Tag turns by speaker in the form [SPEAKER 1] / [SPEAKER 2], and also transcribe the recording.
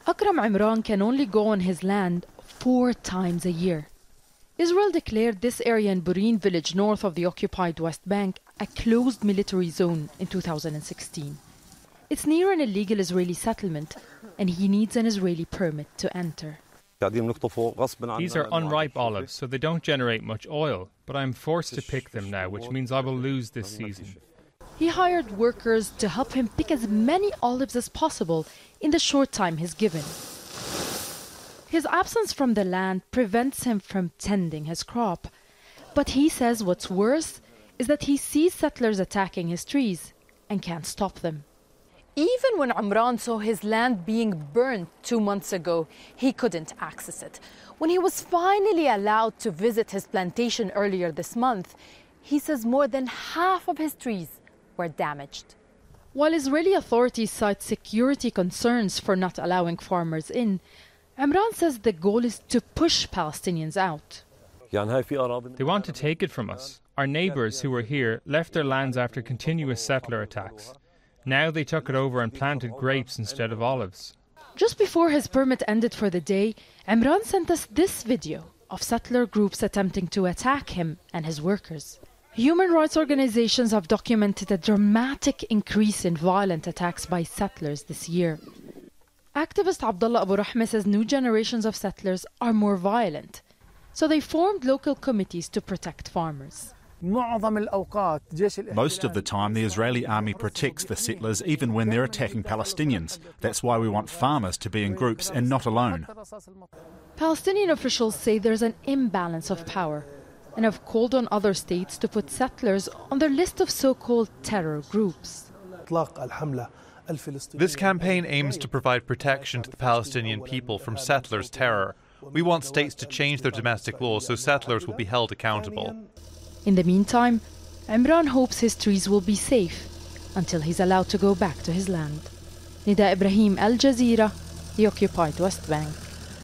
[SPEAKER 1] Akram Imran can only go on his land 4 times a year. Israel declared this area in Burin village north of the occupied West Bank a closed military zone in 2016. It's near an illegal Israeli settlement and he needs an Israeli permit to enter.
[SPEAKER 2] These are unripe olives, so they don't generate much oil, but I'm forced to pick them now, which means I will lose this season.
[SPEAKER 1] He hired workers to help him pick as many olives as possible in the short time he's given. His absence from the land prevents him from tending his crop. But he says what's worse is that he sees settlers attacking his trees and can't stop them. Even when Imran saw his land being burned 2 months ago, he couldn't access it. When he was finally allowed to visit his plantation earlier this month, he says more than half of his trees were damaged. While Israeli authorities cite security concerns for not allowing farmers in, Imran says the goal is to push Palestinians out.
[SPEAKER 2] They want to take it from us. Our neighbours who were here left their lands after continuous settler attacks. Now they took it over and planted grapes instead of olives.
[SPEAKER 1] Just before his permit ended for the day, Imran sent us this video of settler groups attempting to attack him and his workers. Human rights organizations have documented a dramatic increase in violent attacks by settlers this year. Activist Abdullah Abu Rahma says new generations of settlers are more violent, so they formed local committees to protect farmers.
[SPEAKER 3] Most of the time, the Israeli army protects the settlers even when they're attacking Palestinians. That's why we want farmers to be in groups and not alone.
[SPEAKER 1] Palestinian officials say there's an imbalance of power and have called on other states to put settlers on their list of so-called terror groups.
[SPEAKER 4] This campaign aims to provide protection to the Palestinian people from settlers' terror. We want states to change their domestic laws so settlers will be held accountable.
[SPEAKER 1] In the meantime, Imran hopes his trees will be safe until he's allowed to go back to his land. Nida Ibrahim, Al Jazeera, the occupied West Bank.